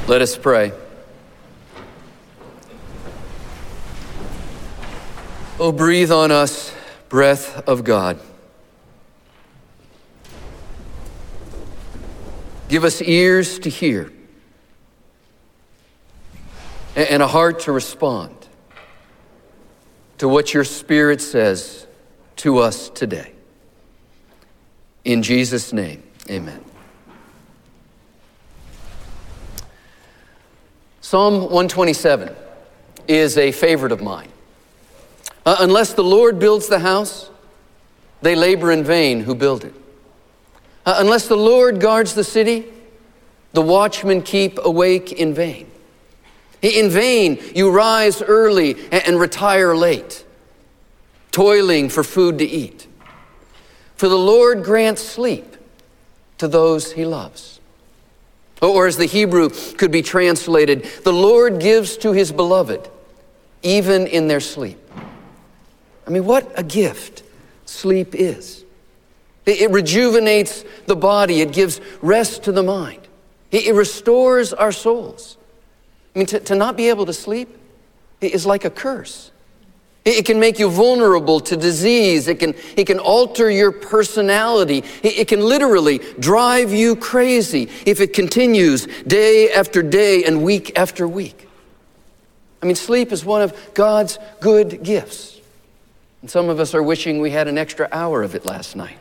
Let us pray. Oh, breathe on us, breath of God. Give us ears to hear and a heart to respond to what your Spirit says to us today. In Jesus' name, amen. Psalm 127 is a favorite of mine. Unless the Lord builds the house, they labor in vain who build it. Unless the Lord guards the city, the watchmen keep awake in vain. In vain you rise early and retire late, toiling for food to eat. For the Lord grants sleep to those he loves. Or as the Hebrew could be translated, the Lord gives to his beloved, even in their sleep. I mean, what a gift sleep is. It rejuvenates the body. It gives rest to the mind. It restores our souls. I mean, to not be able to sleep is like a curse. It can make you vulnerable to disease. It can alter your personality. It can literally drive you crazy if it continues day after day and week after week. I mean, sleep is one of God's good gifts. And some of us are wishing we had an extra hour of it last night.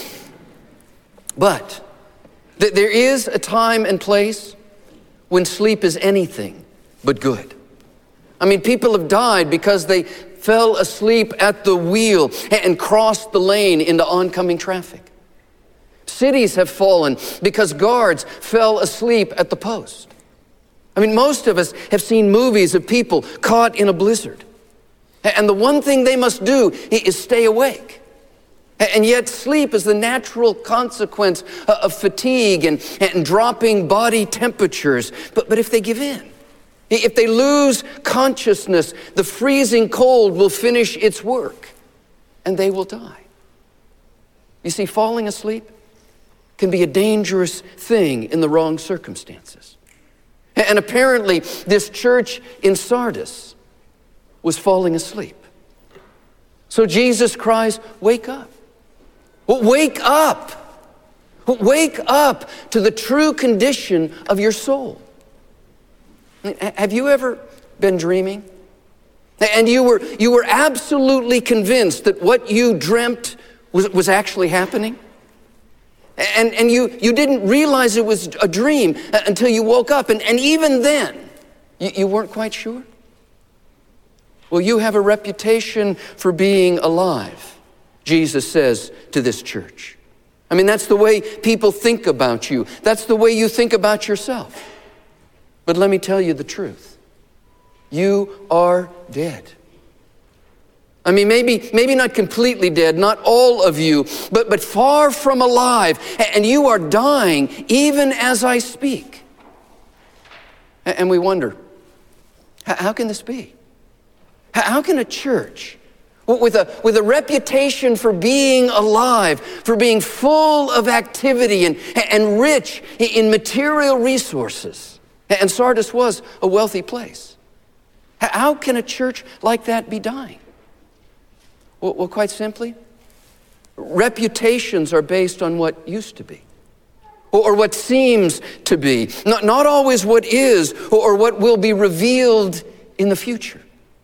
But there is a time and place when sleep is anything but good. I mean, people have died because they fell asleep at the wheel and crossed the lane into oncoming traffic. Cities have fallen because guards fell asleep at the post. I mean, most of us have seen movies of people caught in a blizzard. And the one thing they must do is stay awake. And yet sleep is the natural consequence of fatigue and dropping body temperatures. But if they give in, if they lose consciousness, the freezing cold will finish its work and they will die. You see, falling asleep can be a dangerous thing in the wrong circumstances. And apparently this church in Sardis was falling asleep. So Jesus cries, wake up. Wake up. Wake up to the true condition of your soul. Have you ever been dreaming? And you were absolutely convinced that what you dreamt was actually happening? And you didn't realize it was a dream until you woke up. And even then, you weren't quite sure? Well, you have a reputation for being alive, Jesus says to this church. I mean, that's the way people think about you. That's the way you think about yourself. But let me tell you the truth. You are dead. I mean, maybe not completely dead, not all of you, but far from alive. And you are dying even as I speak. And we wonder, how can this be? How can a church with a reputation for being alive, for being full of activity and rich in material resources, and Sardis was a wealthy place, how can a church like that be dying? Well, quite simply, reputations are based on what used to be, or what seems to be, not always what is, or what will be revealed in the future.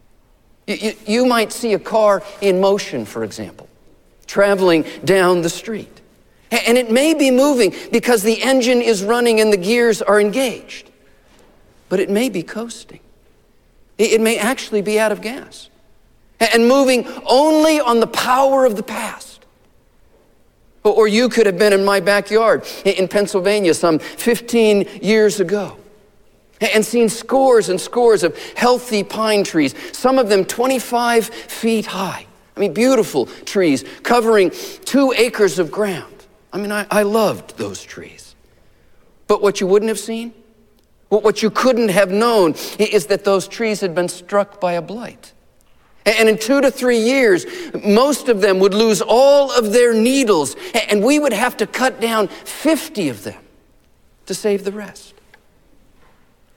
You might see a car in motion, for example, traveling down the street. And it may be moving because the engine is running and the gears are engaged. But it may be coasting. It may actually be out of gas and moving only on the power of the past. Or you could have been in my backyard in Pennsylvania some 15 years ago and seen scores and scores of healthy pine trees, some of them 25 feet high. I mean, beautiful trees covering 2 acres of ground. I mean, I loved those trees. But what you wouldn't have seen, what you couldn't have known, is that those trees had been struck by a blight. And in 2 to 3 years, most of them would lose all of their needles, and we would have to cut down 50 of them to save the rest.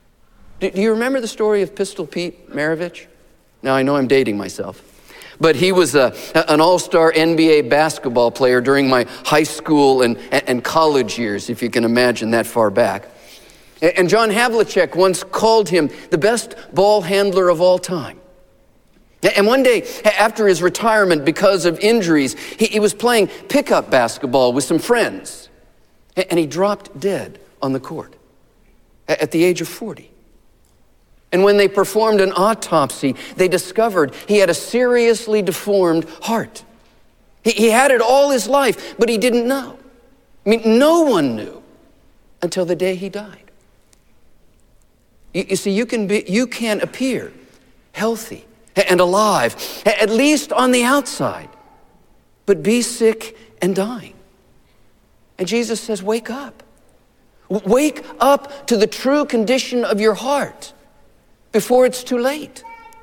Do you remember the story of Pistol Pete Maravich? Now, I know I'm dating myself, but he was an all-star NBA basketball player during my high school and college years, if you can imagine that far back. And John Havlicek once called him the best ball handler of all time. And one day, after his retirement because of injuries, he was playing pickup basketball with some friends, and he dropped dead on the court at the age of 40. And when they performed an autopsy, they discovered he had a seriously deformed heart. He had it all his life, but he didn't know. I mean, no one knew until the day he died. You see, you can appear healthy and alive, at least on the outside, but be sick and dying. And Jesus says, wake up. Wake up to the true condition of your heart before it's too late.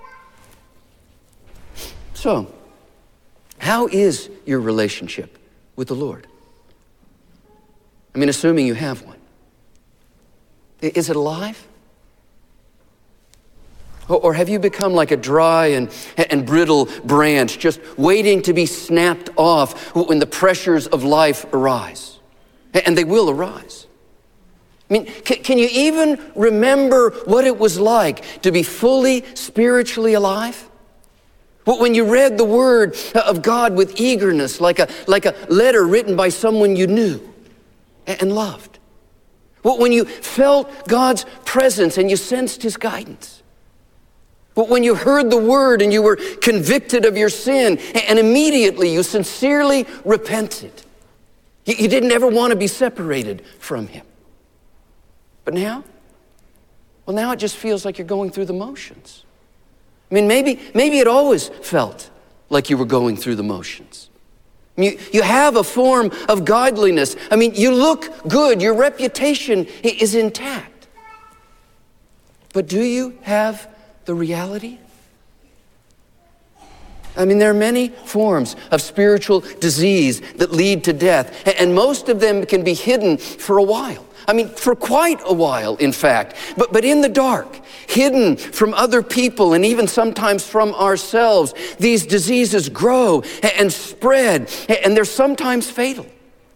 So, how is your relationship with the Lord? I mean, assuming you have one. Is it alive? Or have you become like a dry and brittle branch, just waiting to be snapped off when the pressures of life arise? And they will arise. I mean, can you even remember what it was like to be fully spiritually alive? When you read the Word of God with eagerness, like a letter written by someone you knew and loved. When you felt God's presence and you sensed His guidance. When you heard the Word and you were convicted of your sin and immediately you sincerely repented. You didn't ever want to be separated from Him. But now? Well, now it just feels like you're going through the motions. I mean, maybe it always felt like you were going through the motions. I mean, you have a form of godliness. I mean, you look good. Your reputation is intact. But do you have the reality? I mean, there are many forms of spiritual disease that lead to death, and most of them can be hidden for a while. I mean, for quite a while, in fact, but in the dark, hidden from other people and even sometimes from ourselves, these diseases grow and spread, and they're sometimes fatal.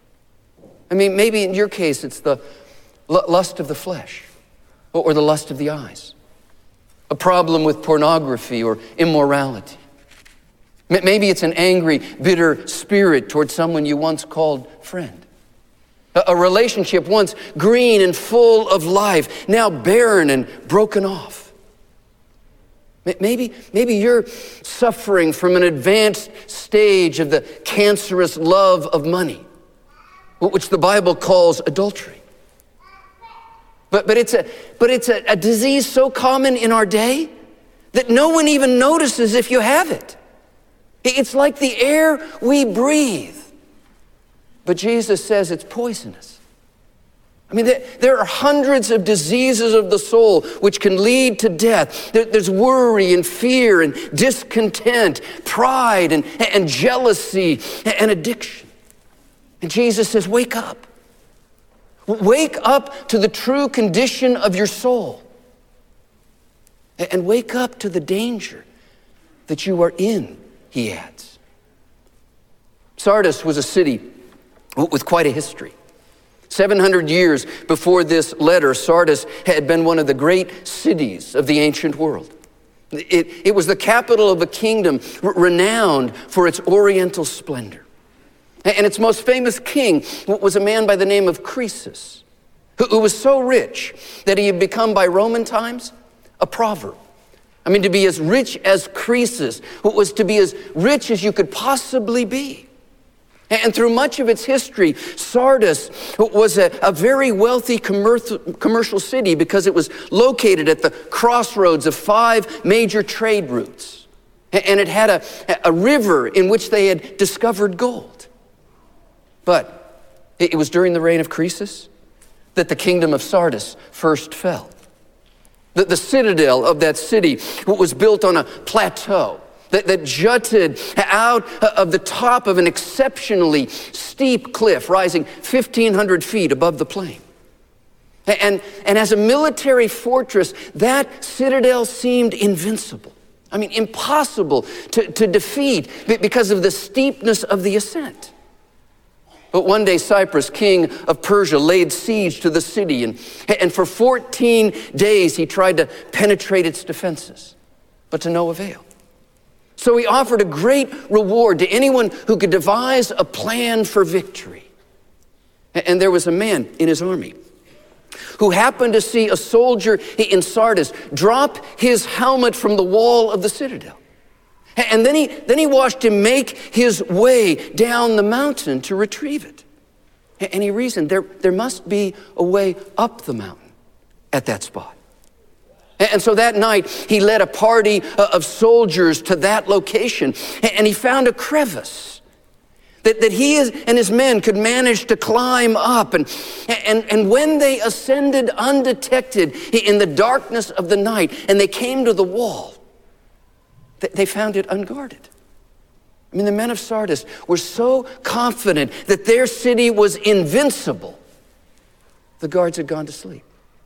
I mean, maybe in your case, it's the lust of the flesh or the lust of the eyes, a problem with pornography or immorality. Maybe it's an angry, bitter spirit towards someone you once called friend. A relationship once green and full of life, now barren and broken off. Maybe you're suffering from an advanced stage of the cancerous love of money, which the Bible calls adultery. But it's a disease so common in our day that no one even notices if you have it. It's like the air we breathe. But Jesus says it's poisonous. I mean, there are hundreds of diseases of the soul which can lead to death. There's worry and fear and discontent, pride and jealousy and addiction. And Jesus says, wake up. Wake up to the true condition of your soul. And wake up to the danger that you are in, he adds. Sardis was a city with quite a history. 700 years before this letter, Sardis had been one of the great cities of the ancient world. It was the capital of a kingdom renowned for its oriental splendor. And its most famous king was a man by the name of Croesus, who was so rich that he had become, by Roman times, a proverb. I mean, to be as rich as Croesus was to be as rich as you could possibly be. And through much of its history, Sardis was a very wealthy commercial city because it was located at the crossroads of 5 major trade routes. And it had a river in which they had discovered gold. But it was during the reign of Croesus that the kingdom of Sardis first fell. The citadel of that city was built on a plateau that jutted out of the top of an exceptionally steep cliff rising 1,500 feet above the plain. And as a military fortress, that citadel seemed invincible. I mean, impossible to defeat because of the steepness of the ascent. But one day, Cyrus, king of Persia, laid siege to the city, and for 14 days he tried to penetrate its defenses, but to no avail. So he offered a great reward to anyone who could devise a plan for victory. And there was a man in his army who happened to see a soldier in Sardis drop his helmet from the wall of the citadel. And then he watched him make his way down the mountain to retrieve it. And he reasoned there must be a way up the mountain at that spot. And so that night, he led a party of soldiers to that location, and he found a crevice that he and his men could manage to climb up. And when they ascended undetected in the darkness of the night, and they came to the wall, they found it unguarded. I mean, the men of Sardis were so confident that their city was invincible, the guards had gone to sleep.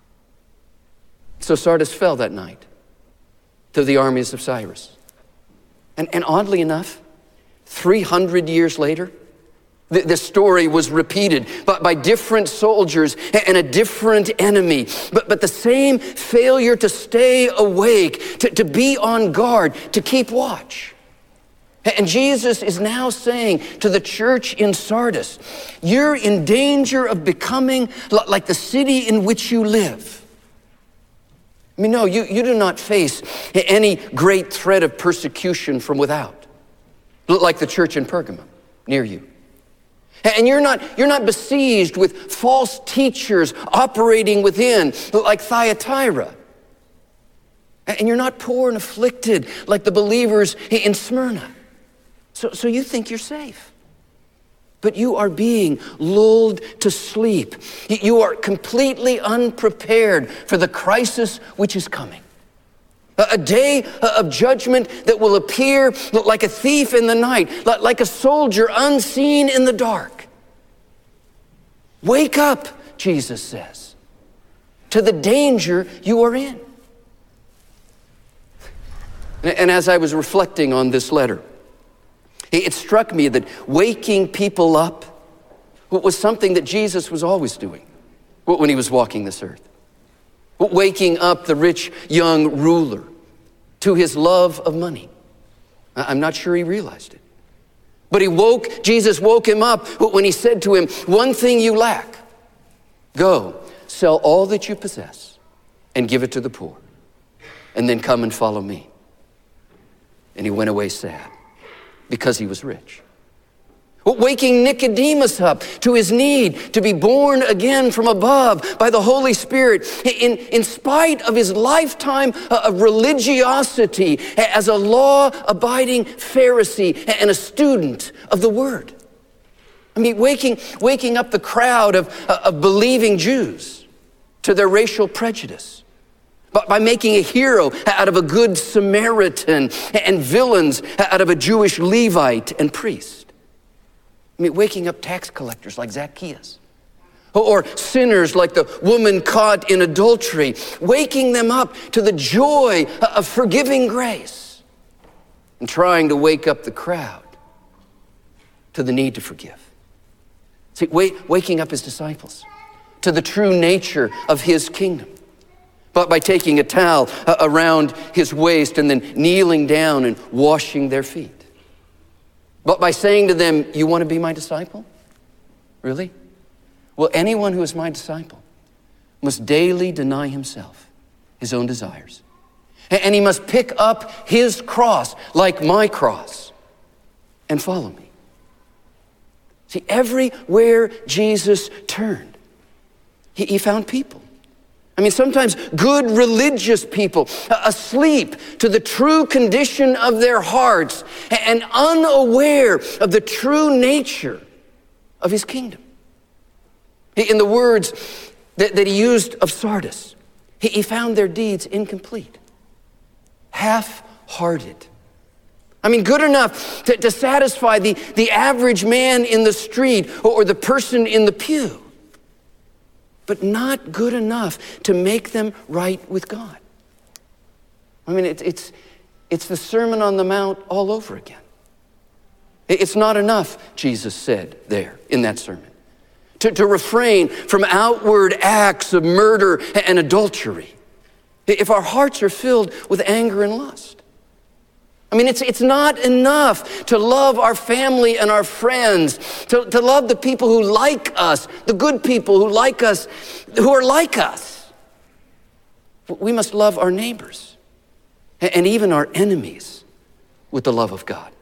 So Sardis fell that night to the armies of Cyrus. And oddly enough, 300 years later, the story was repeated by different soldiers and a different enemy, but the same failure to stay awake, to be on guard, to keep watch. And Jesus is now saying to the church in Sardis, you're in danger of becoming like the city in which you live. I mean, no, you do not face any great threat of persecution from without, like the church in Pergamum near you. And you're not besieged with false teachers operating within, like Thyatira. And you're not poor and afflicted like the believers in Smyrna. So you think you're safe. But you are being lulled to sleep. You are completely unprepared for the crisis which is coming. A day of judgment that will appear like a thief in the night, like a soldier unseen in the dark. Wake up, Jesus says, to the danger you are in. And as I was reflecting on this letter, it struck me that waking people up was something that Jesus was always doing when he was walking this earth. Waking up the rich young ruler to his love of money. I'm not sure he realized it. But Jesus woke him up when he said to him, one thing you lack, go, sell all that you possess and give it to the poor, and then come and follow me. And he went away sad because he was rich. Waking Nicodemus up to his need to be born again from above by the Holy Spirit in spite of his lifetime of religiosity as a law-abiding Pharisee and a student of the Word. I mean, waking up the crowd of believing Jews to their racial prejudice by making a hero out of a good Samaritan and villains out of a Jewish Levite and priest. I mean, waking up tax collectors like Zacchaeus, or sinners like the woman caught in adultery, waking them up to the joy of forgiving grace, and trying to wake up the crowd to the need to forgive. See, waking up his disciples to the true nature of his kingdom, but by taking a towel around his waist and then kneeling down and washing their feet. But by saying to them, you want to be my disciple? Really? Well, anyone who is my disciple must daily deny himself, his own desires. And he must pick up his cross, like my cross, and follow me. See, everywhere Jesus turned, he found people. I mean, sometimes good religious people asleep to the true condition of their hearts and unaware of the true nature of his kingdom. In the words that he used of Sardis, he found their deeds incomplete, half-hearted. I mean, good enough to satisfy the average man in the street or the person in the pew, but not good enough to make them right with God. I mean, it's the Sermon on the Mount all over again. It's not enough, Jesus said there in that sermon, to refrain from outward acts of murder and adultery if our hearts are filled with anger and lust. I mean, it's not enough to love our family and our friends, to love the people who like us, the good people who like us, who are like us. We must love our neighbors and even our enemies with the love of God.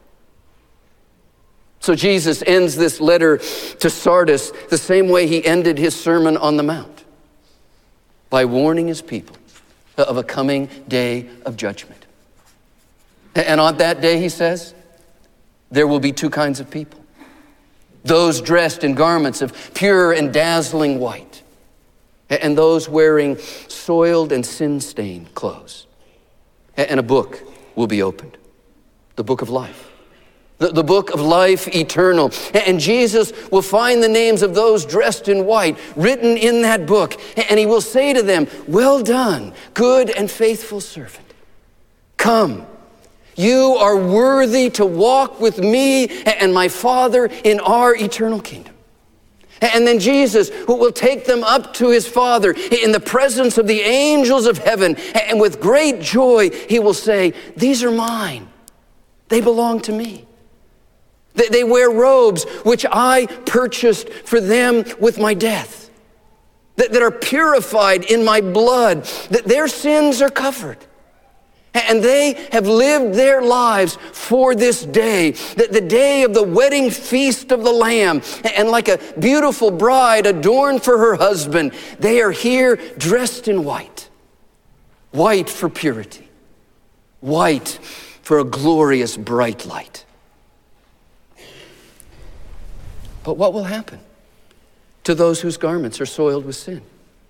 So Jesus ends this letter to Sardis the same way he ended his Sermon on the Mount, by warning his people of a coming day of judgment. And on that day, he says, there will be two kinds of people. Those dressed in garments of pure and dazzling white, and those wearing soiled and sin-stained clothes. And a book will be opened, the book of life. The book of life eternal. And Jesus will find the names of those dressed in white written in that book. And he will say to them, well done, good and faithful servant. Come, you are worthy to walk with me and my Father in our eternal kingdom. And then Jesus will take them up to his Father in the presence of the angels of heaven. And with great joy, he will say, these are mine. They belong to me. They wear robes which I purchased for them with my death, that are purified in my blood, that their sins are covered. And they have lived their lives for this day, the day of the wedding feast of the Lamb. And like a beautiful bride adorned for her husband, they are here dressed in white. White for purity. White for a glorious bright light. But what will happen to those whose garments are soiled with sin,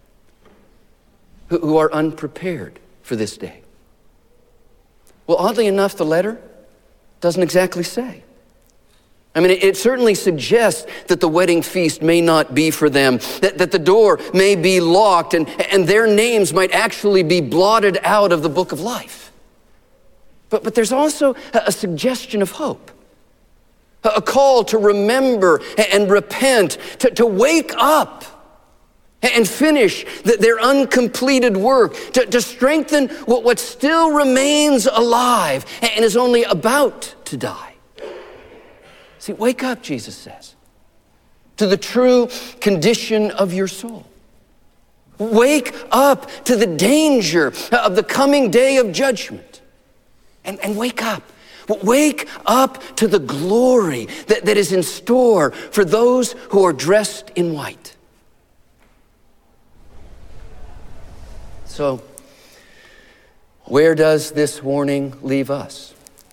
who are unprepared for this day? Well, oddly enough, the letter doesn't exactly say. I mean, it certainly suggests that the wedding feast may not be for them, that the door may be locked, and their names might actually be blotted out of the book of life. But there's also a suggestion of hope. A call to remember and repent, to wake up and finish their uncompleted work, to strengthen what still remains alive and is only about to die. See, wake up, Jesus says, to the true condition of your soul. Wake up to the danger of the coming day of judgment. And wake up. Wake up to the glory that is in store for those who are dressed in white. So, where does this warning leave us?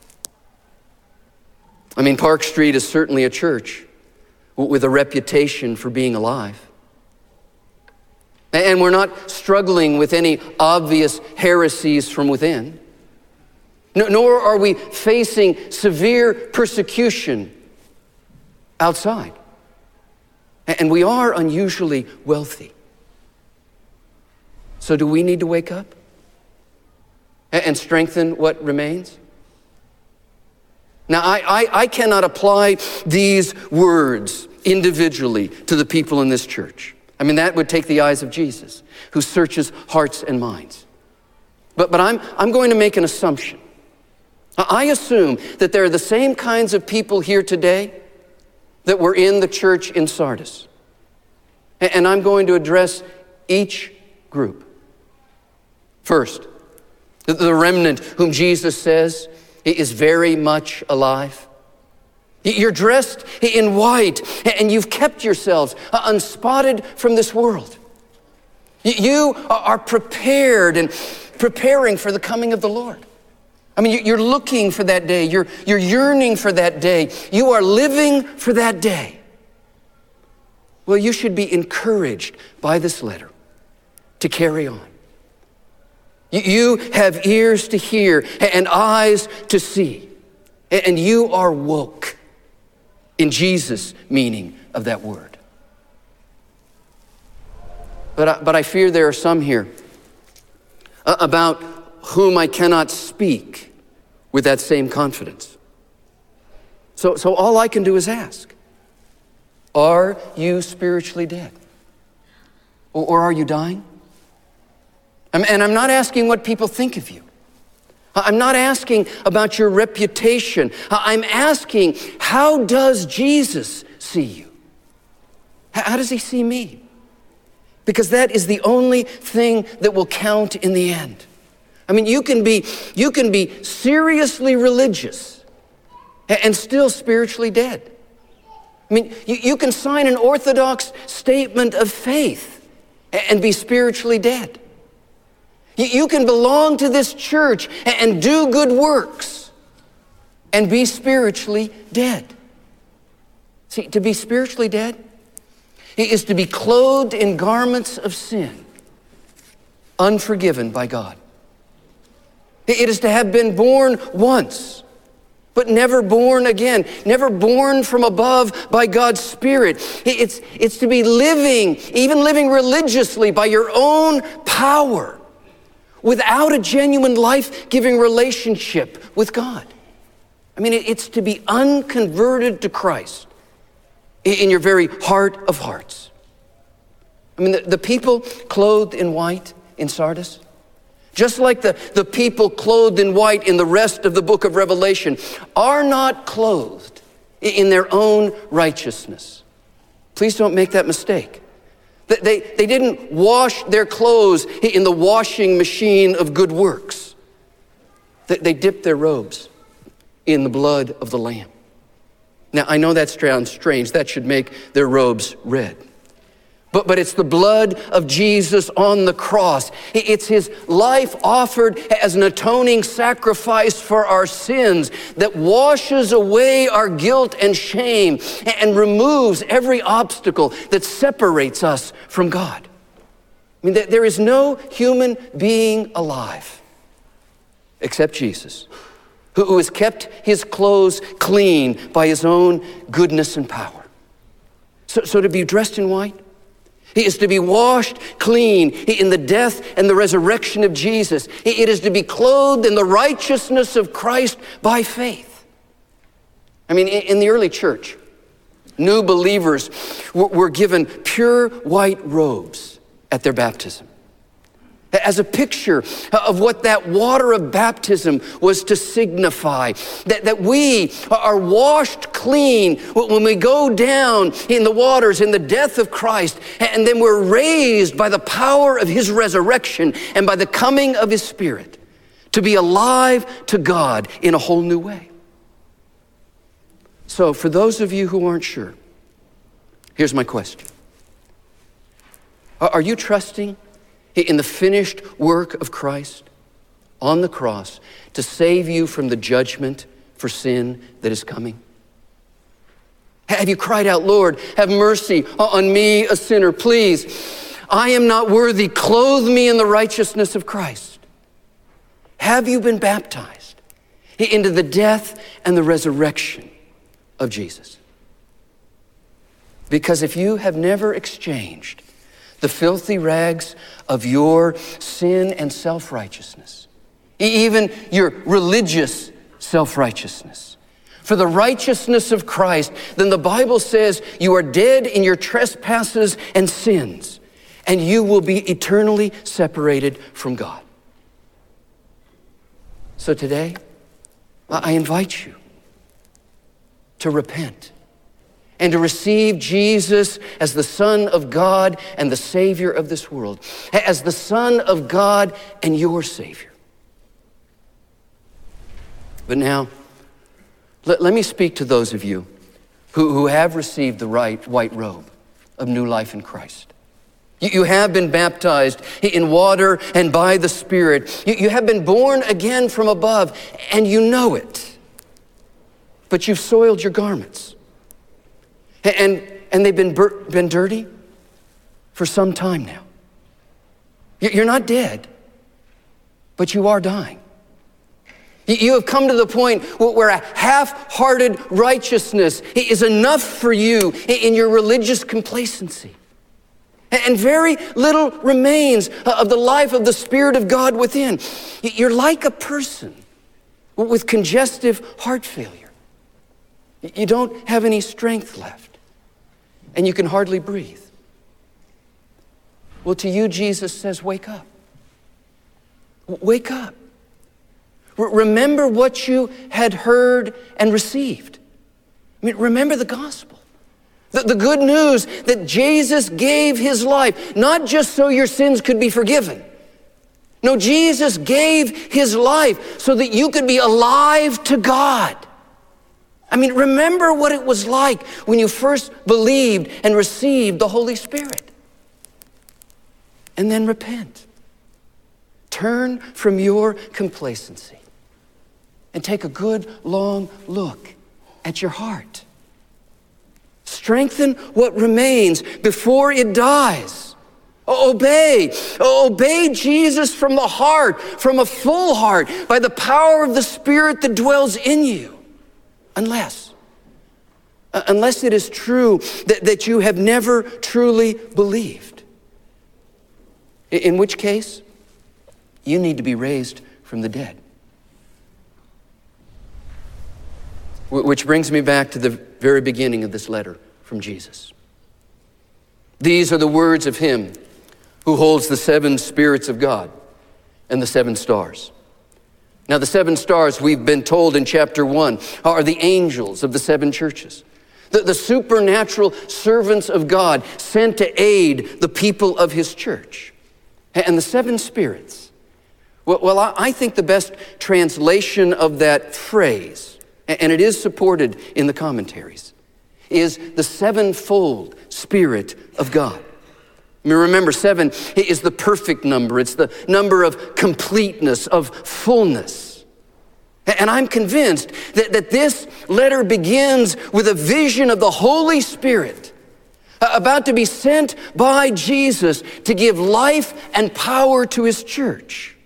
I mean, Park Street is certainly a church with a reputation for being alive. And we're not struggling with any obvious heresies from within. Nor are we facing severe persecution outside. And we are unusually wealthy. So do we need to wake up and strengthen what remains? Now, I cannot apply these words individually to the people in this church. I mean, that would take the eyes of Jesus, who searches hearts and minds. But I'm going to make an assumption. I assume that there are the same kinds of people here today that were in the church in Sardis. And I'm going to address each group. First, the remnant whom Jesus says is very much alive. You're dressed in white and you've kept yourselves unspotted from this world. You are prepared and preparing for the coming of the Lord. I mean, you're looking for that day. You're yearning for that day. You are living for that day. Well, you should be encouraged by this letter to carry on. You have ears to hear and eyes to see. And you are woke in Jesus' meaning of that word. But I fear there are some here about whom I cannot speak with that same confidence. So all I can do is ask, are you spiritually dead? Or are you dying? And I'm not asking what people think of you. I'm not asking about your reputation. I'm asking, how does Jesus see you? How does he see me? Because that is the only thing that will count in the end. I mean, you can be seriously religious and still spiritually dead. I mean, you can sign an orthodox statement of faith and be spiritually dead. You can belong to this church and do good works and be spiritually dead. See, to be spiritually dead is to be clothed in garments of sin, unforgiven by God. It is to have been born once, but never born again, never born from above by God's Spirit. It's to be living, even living religiously by your own power, without a genuine life-giving relationship with God. I mean, it's to be unconverted to Christ in your very heart of hearts. I mean, the people clothed in white in Sardis, just like the people clothed in white in the rest of the book of Revelation, are not clothed in their own righteousness. Please don't make that mistake. They didn't wash their clothes in the washing machine of good works. They dipped their robes in the blood of the Lamb. Now, I know that sounds strange. That should make their robes red. But it's the blood of Jesus on the cross. It's his life offered as an atoning sacrifice for our sins that washes away our guilt and shame and removes every obstacle that separates us from God. I mean, there is no human being alive except Jesus, who has kept his clothes clean by his own goodness and power. So to be dressed in white, he is to be washed clean in the death and the resurrection of Jesus. It is to be clothed in the righteousness of Christ by faith. I mean, in the early church, new believers were given pure white robes at their baptism, as a picture of what that water of baptism was to signify, that we are washed clean when we go down in the waters in the death of Christ, and then we're raised by the power of his resurrection and by the coming of his Spirit to be alive to God in a whole new way. So for those of you who aren't sure, here's my question. Are you trusting in the finished work of Christ on the cross to save you from the judgment for sin that is coming? Have you cried out, Lord, have mercy on me, a sinner, please. I am not worthy. Clothe me in the righteousness of Christ. Have you been baptized into the death and the resurrection of Jesus? Because if you have never exchanged the filthy rags of your sin and self-righteousness, even your religious self-righteousness, for the righteousness of Christ, then the Bible says you are dead in your trespasses and sins, and you will be eternally separated from God. So today, I invite you to repent and to receive Jesus as the Son of God and the Savior of this world, as the Son of God and your Savior. But now, let me speak to those of you who have received the white robe of new life in Christ. You have been baptized in water and by the Spirit. You have been born again from above, and you know it. But you've soiled your garments. And they've been dirty for some time now. You're not dead, but you are dying. You have come to the point where a half-hearted righteousness is enough for you in your religious complacency. And very little remains of the life of the Spirit of God within. You're like a person with congestive heart failure. You don't have any strength left, and you can hardly breathe. Well, to you, Jesus says, wake up. Wake up. Remember what you had heard and received. I mean, remember the gospel. The good news that Jesus gave his life, not just so your sins could be forgiven. No, Jesus gave his life so that you could be alive to God. I mean, remember what it was like when you first believed and received the Holy Spirit. And then repent. Turn from your complacency and take a good long look at your heart. Strengthen what remains before it dies. Obey Jesus from the heart, from a full heart, by the power of the Spirit that dwells in you. Unless it is true that you have never truly believed. In which case, you need to be raised from the dead. Which brings me back to the very beginning of this letter from Jesus. These are the words of him who holds the 7 spirits of God and the 7 stars. Now, the 7 stars, we've been told in chapter 1, are the angels of the 7 churches. The supernatural servants of God sent to aid the people of his church. And the 7 spirits, well, I think the best translation of that phrase, and it is supported in the commentaries, is the 7-fold Spirit of God. I mean, remember, 7 is the perfect number. It's the number of completeness, of fullness. And I'm convinced that this letter begins with a vision of the Holy Spirit about to be sent by Jesus to give life and power to his church.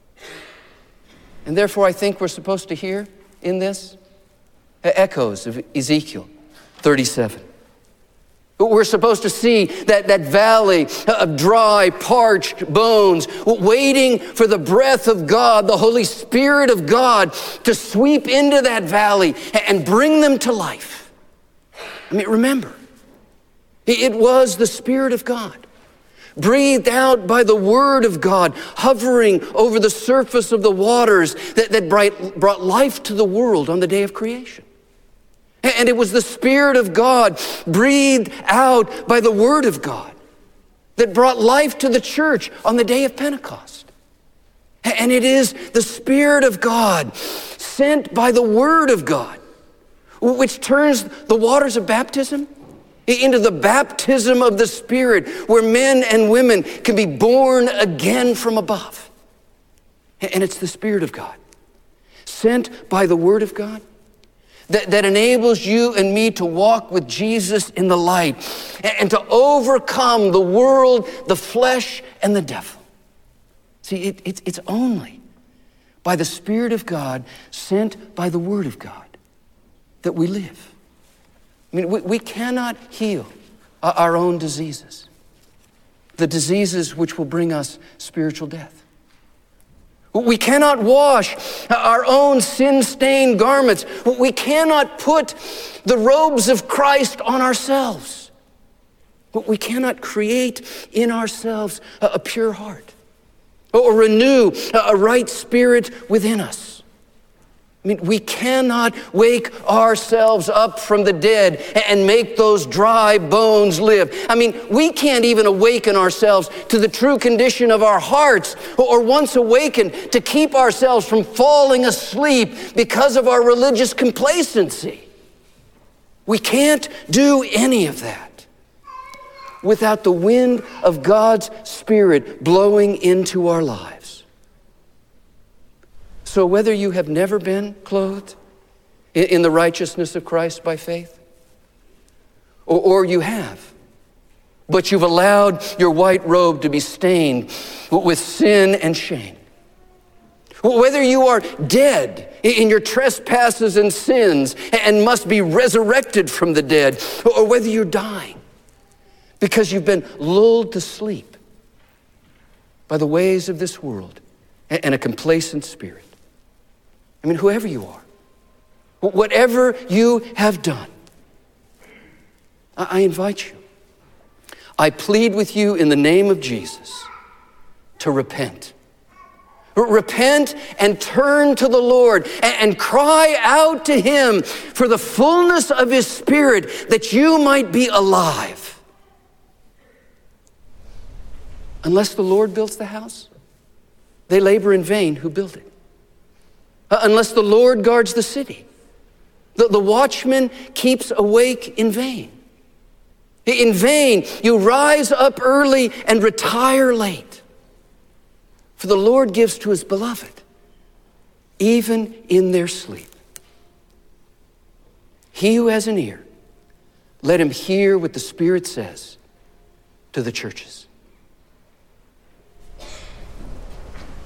And therefore, I think we're supposed to hear in this echoes of Ezekiel 37. We're supposed to see that valley of dry, parched bones, waiting for the breath of God, the Holy Spirit of God, to sweep into that valley and bring them to life. I mean, remember, it was the Spirit of God, breathed out by the Word of God, hovering over the surface of the waters that brought life to the world on the day of creation. And it was the Spirit of God, breathed out by the Word of God, that brought life to the church on the day of Pentecost. And it is the Spirit of God, sent by the Word of God, which turns the waters of baptism into the baptism of the Spirit, where men and women can be born again from above. And it's the Spirit of God, sent by the Word of God, that enables you and me to walk with Jesus in the light and to overcome the world, the flesh, and the devil. See, it's only by the Spirit of God, sent by the Word of God, that we live. I mean, we cannot heal our own diseases, the diseases which will bring us spiritual death. We cannot wash our own sin-stained garments. We cannot put the robes of Christ on ourselves. We cannot create in ourselves a pure heart or renew a right spirit within us. I mean, we cannot wake ourselves up from the dead and make those dry bones live. I mean, we can't even awaken ourselves to the true condition of our hearts, or once awakened, to keep ourselves from falling asleep because of our religious complacency. We can't do any of that without the wind of God's Spirit blowing into our lives. So whether you have never been clothed in the righteousness of Christ by faith, or you have, but you've allowed your white robe to be stained with sin and shame, whether you are dead in your trespasses and sins and must be resurrected from the dead, or whether you're dying because you've been lulled to sleep by the ways of this world and a complacent spirit. I mean, whoever you are, whatever you have done, I invite you. I plead with you in the name of Jesus to repent. Repent and turn to the Lord and cry out to Him for the fullness of His Spirit that you might be alive. Unless the Lord builds the house, they labor in vain who build it. Unless the Lord guards the city, the watchman keeps awake in vain. In vain you rise up early and retire late. For the Lord gives to His beloved, even in their sleep. He who has an ear, let him hear what the Spirit says to the churches.